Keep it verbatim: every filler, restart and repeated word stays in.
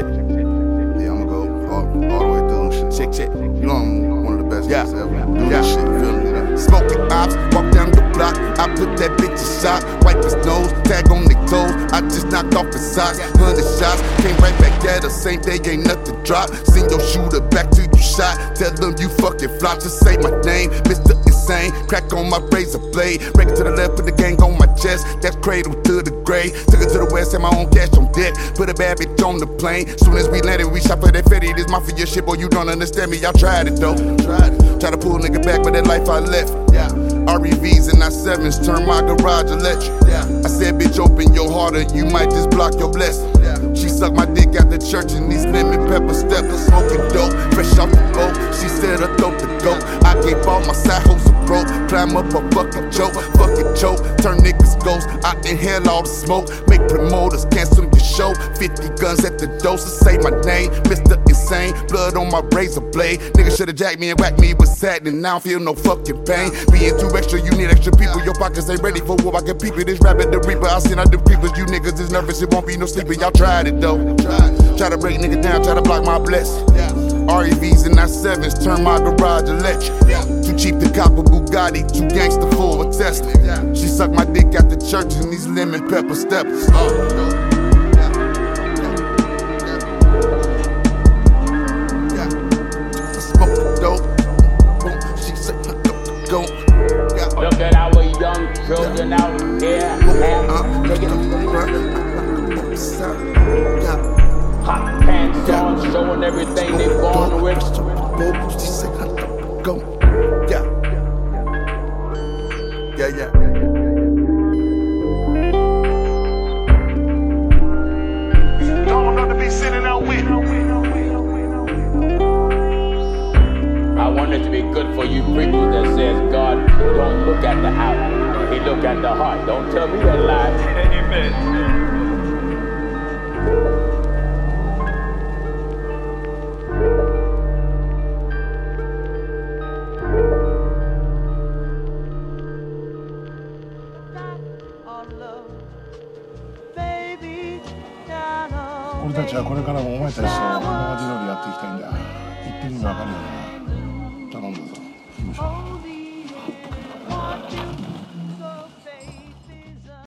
check. Yeah, I'ma go all, all the way through. Shit. Check, check. You know I'm one of the best yeah. ever. Do yeah. this shit, feel me? Like, smoking ops, walk down the block. I put that bitch in shot, wipe his nose, tag on the toes. I just knocked off his socks, hundred shots. Came right back at the same day, ain't nothing drop. Send your shooter back to you shot. Tell them you fucking flop, just say my name, Mister Insane. Crack on my razor blade, break it to the left, put the gang on my chest. That's cradle to the grave. Took it to the west, had my own cash on deck. Put a bad bitch on the plane. Soon as we landed, we shot for that fetty. This mafia shit, boy, you don't understand me. Y'all tried it though. Tried it. Try to pull a nigga back, but that life I left. Yeah. R E Vs and I sevens, turn my garage electric. Yeah. I said, bitch, open your heart or you might just block your blessing. Yeah. She sucked my dick out the church in these lemon pepper steppers. Smoking dope, fresh off the boat. She said her throat to go. I gave all my side hoes a rope. Climb up a fucking choke, fucking choke. Turn niggas ghost, I inhale all the smoke. Make promoters cancel your show. Fifty guns at the door, so say my name, Mister Insane. Blood on my razor blade. Niggas should've jacked me and whacked me with satin, and now I don't feel no fucking pain. Being too extra, you need extra people. Your pockets ain't ready for war. I can peep it, this rabbit the reaper. I seen out the creepers. You niggas is nervous, it won't be no sleeping. Y'all tried it though. Try to break nigga down, try to block my blessing. R E Vs and I sevens, turn my garage electric. Too cheap to cop a Bugatti, too gangster for a Tesla. She sucked my dick out the church in these lemon pepper steppers. Oh, look at our young children out here, half naked, hot pants on, showing everything they born with. Go, yeah, yeah, yeah. Don't know to be sitting out with. I want it to be good for you preachers that says God don't look at the outward, He look at the heart. Don't tell me that lie. Amen. 俺たちはこれからもお前たちと今まで通りやっていきたいんだ。言ってる意味わかるよな。頼んだぞ。よいしょ。